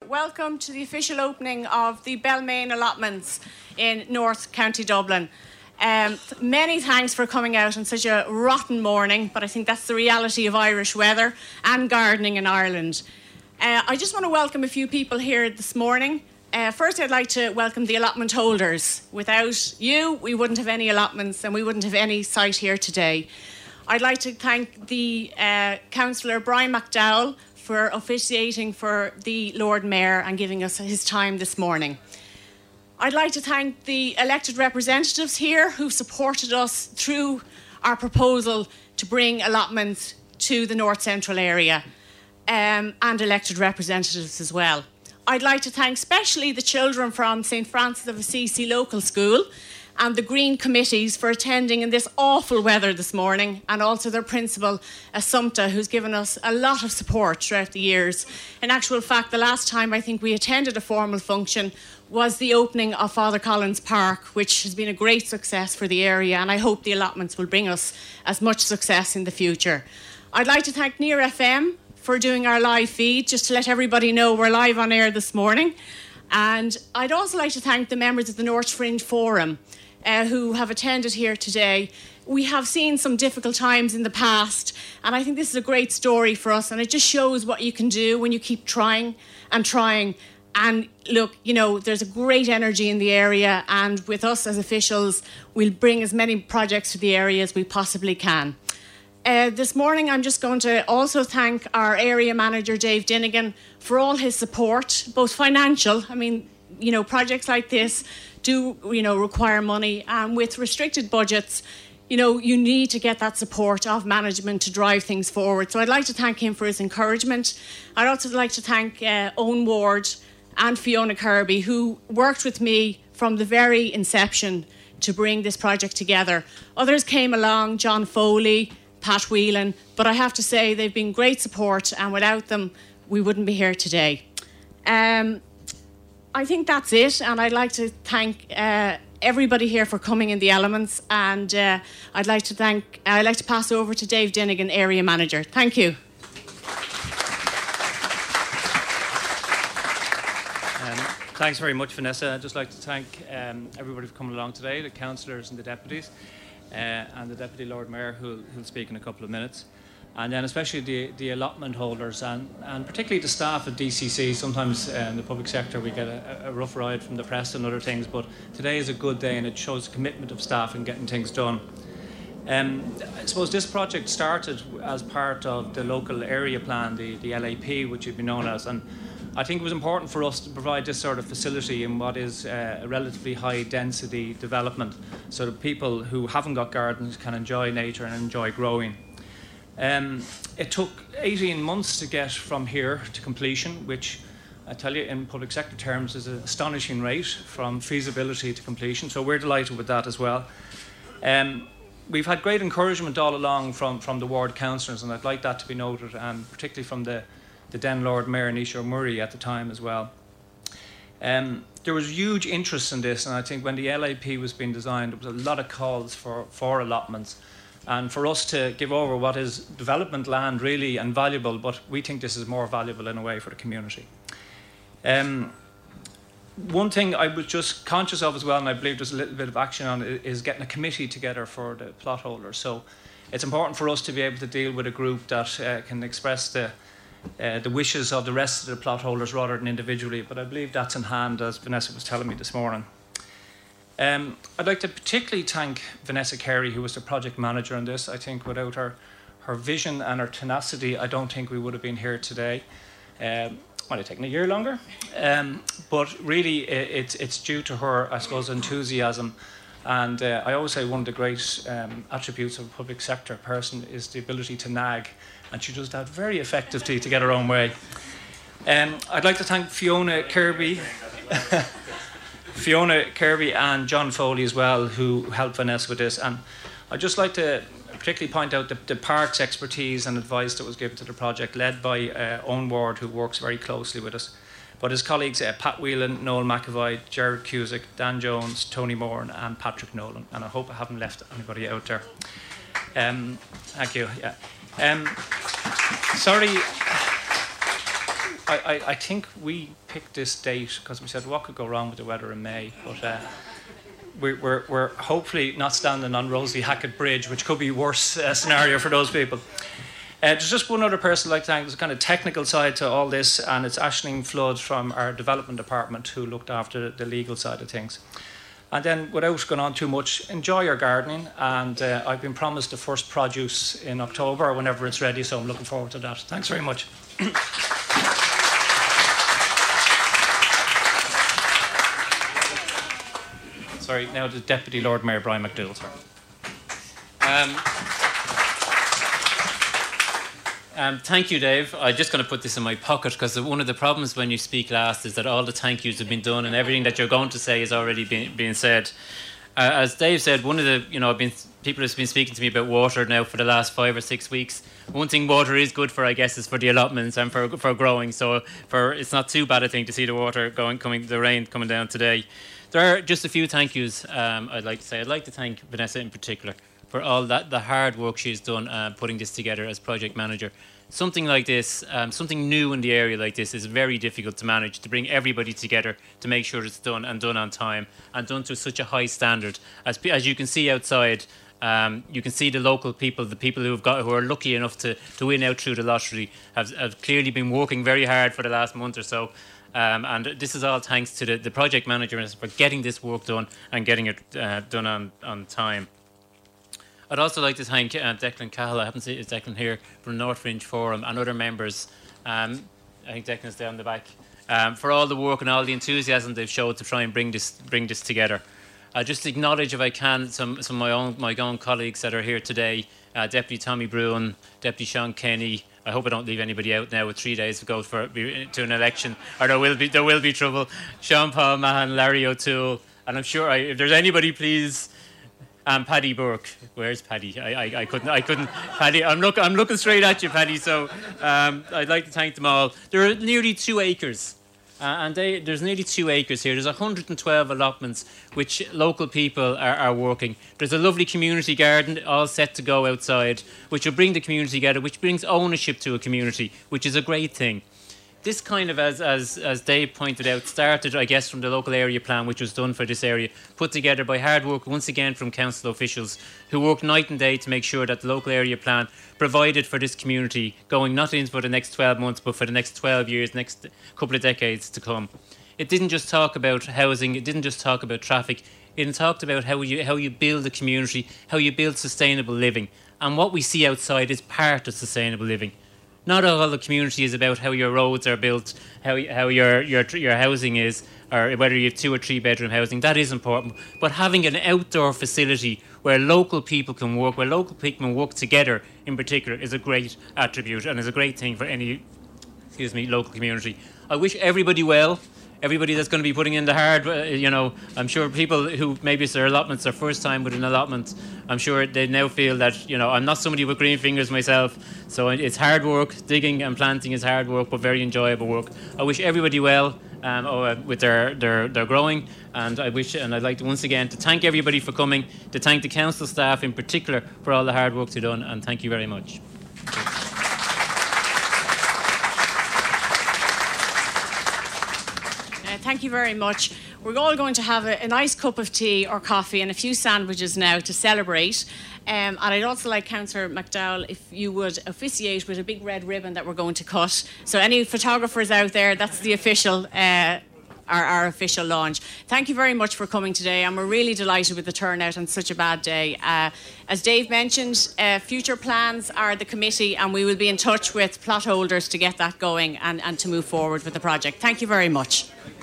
welcome to the official opening of the Balmain allotments in North County Dublin. Many thanks for coming out on such a rotten morning, but I think that's the reality of Irish weather and gardening in Ireland. I just want to welcome a few people here this morning. First, I'd like to welcome the allotment holders. Without you, we wouldn't have any allotments and we wouldn't have any site here today. I'd like to thank the Councillor Brian McDowell for officiating for the Lord Mayor and giving us his time this morning. I'd like to thank the elected representatives here who've supported us through our proposal to bring allotments to the North Central area, and elected representatives as well. I'd like to thank especially the children from St Francis of Assisi Local School and the Green Committees for attending in this awful weather this morning, and also their principal, Assumpta, who's given us a lot of support throughout the years. In actual fact, the last time I think we attended a formal function was the opening of Father Collins Park, which has been a great success for the area, and I hope the allotments will bring us as much success in the future. I'd like to thank Near FM for doing our live feed, just to let everybody know we're live on air this morning. And I'd also like to thank the members of the North Fringe Forum who have attended here today. We have seen some difficult times in the past, and I think this is a great story for us, and it just shows what you can do when you keep trying and trying. And look, you know, there's a great energy in the area, and with us as officials, we'll bring as many projects to the area as we possibly can. This morning, I'm just going to also thank our area manager, Dave Dinnigan, for all his support, both financial. I mean, you know, projects like this do, you know, require money, and with restricted budgets, you know, you need to get that support of management to drive things forward. So I'd like to thank him for his encouragement. I'd also like to thank Owen Ward and Fiona Kirby, who worked with me from the very inception to bring this project together. Others came along, John Foley, Pat Whelan, but I have to say they've been great support, and without them, we wouldn't be here today. I think that's it, and I'd like to thank everybody here for coming in the elements, and I'd like to pass over to Dave Dinnigan, Area Manager. Thank you. Thanks very much, Vanessa. I'd just like to thank everybody for coming along today, the councillors and the deputies, and the Deputy Lord Mayor who'll speak in a couple of minutes. And then especially the allotment holders and particularly the staff at DCC. Sometimes in the public sector we get a rough ride from the press and other things, but today is a good day and it shows the commitment of staff in getting things done. I suppose this project started as part of the local area plan, the LAP, which you've been known as, and I think it was important for us to provide this sort of facility in what is a relatively high density development, so that people who haven't got gardens can enjoy nature and enjoy growing. It took 18 months to get from here to completion, which I tell you in public sector terms is an astonishing rate from feasibility to completion, so we're delighted with that as well. We've had great encouragement all along from the ward councillors, and I'd like that to be noted, and particularly from the then Lord Mayor Nisha Murray at the time as well. There was huge interest in this, and I think when the LAP was being designed, there was a lot of calls for allotments. And for us to give over what is development land really and valuable, but we think this is more valuable in a way for the community. One thing I was just conscious of as well, and I believe there's a little bit of action on it, is getting a committee together for the plot holders. So it's important for us to be able to deal with a group that can express the wishes of the rest of the plot holders rather than individually, but I believe that's in hand, as Vanessa was telling me this morning. I'd like to particularly thank Vanessa Carey, who was the project manager on this. I think without her vision and her tenacity, I don't think we would have been here today. Might have taken a year longer, but really it's due to her, I suppose, enthusiasm. And I always say one of the great attributes of a public sector person is the ability to nag, and she does that very effectively to get her own way. I'd like to thank Fiona Kirby and John Foley as well, who helped Vanessa with this. And I'd just like to particularly point out the park's expertise and advice that was given to the project, led by Owen Ward, who works very closely with us. But his colleagues, Pat Whelan, Noel McAvoy, Gerard Cusick, Dan Jones, Tony Moore, and Patrick Nolan. And I hope I haven't left anybody out there. Thank you. Yeah. Sorry. I think we picked this date because we said what could go wrong with the weather in May, but we're hopefully not standing on Rosalie Hackett Bridge, which could be a worse scenario for those people. There's just one other person I'd like to thank. There's a kind of technical side to all this, and it's Aisling Flood from our development department who looked after the legal side of things. And then, without going on too much, enjoy your gardening. And I've been promised the first produce in October or whenever it's ready, so I'm looking forward to that. Thanks very much. Sorry, now the Deputy Lord Mayor Brian McDougall, sir. Thank you, Dave. I'm just going to put this in my pocket because one of the problems when you speak last is that all the thank yous have been done and everything that you're going to say has already been said. As Dave said, one of the people have been speaking to me about water now for the last 5 or 6 weeks. One thing water is good for, I guess, is for the allotments and for growing. So it's not too bad a thing to see the water the rain coming down today. There are just a few thank yous I'd like to say. I'd like to thank Vanessa in particular for all the hard work she's done putting this together as project manager. Something like this, something new in the area like this is very difficult to manage, to bring everybody together to make sure it's done and done on time and done to such a high standard. As you can see outside, you can see the local people, the people who are lucky enough to win out through the lottery have clearly been working very hard for the last month or so. And this is all thanks to the project manager for getting this work done and getting it done on time. I'd also like to thank Declan Cahill, I happen to see Declan here, from North Fringe Forum and other members. I think Declan's down the back. For all the work and all the enthusiasm they've showed to try and bring this together. Just acknowledge, if I can, some of my own colleagues that are here today. Deputy Tommy Bruin, Deputy Sean Kenny. I hope I don't leave anybody out now with 3 days to go to an election, or there will be trouble. Sean Paul Mahan, Larry O'Toole, and I'm sure if there's anybody, please. Paddy Burke, where's Paddy? I couldn't. Paddy, I'm looking straight at you, Paddy. So I'd like to thank them all. There are nearly 2 acres, and there's nearly 2 acres here. There's 112 allotments which local people are working. There's a lovely community garden all set to go outside, which will bring the community together, which brings ownership to a community, which is a great thing. This kind of, as Dave pointed out, started, I guess, from the local area plan, which was done for this area, put together by hard work, once again, from council officials who worked night and day to make sure that the local area plan provided for this community, going not in for the next 12 months, but for the next 12 years, next couple of decades to come. It didn't just talk about housing, it didn't just talk about traffic, it talked about how you build a community, how you build sustainable living. And what we see outside is part of sustainable living. Not all the community is about how your roads are built, how your housing is, or whether you have 2 or 3 bedroom housing. That is important. But having an outdoor facility where local people can work, where local people can work together in particular, is a great attribute and is a great thing for any, local community. I wish everybody well. Everybody that's going to be putting in the hard, I'm sure people who maybe it's their allotments, their first time with an allotment, I'm sure they now feel that, I'm not somebody with green fingers myself, so it's hard work. Digging and planting is hard work, but very enjoyable work. I wish everybody well with their growing, and I'd like to once again to thank everybody for coming, to thank the council staff in particular for all the hard work they've done, and thank you very much. Thank you very much. We're all going to have a nice cup of tea or coffee and a few sandwiches now to celebrate. And I'd also like Councillor McDowell, if you would officiate with a big red ribbon that we're going to cut. So any photographers out there, that's the official, our official launch. Thank you very much for coming today, and we're really delighted with the turnout on such a bad day. As Dave mentioned, future plans are the committee, and we will be in touch with plot holders to get that going and to move forward with the project. Thank you very much.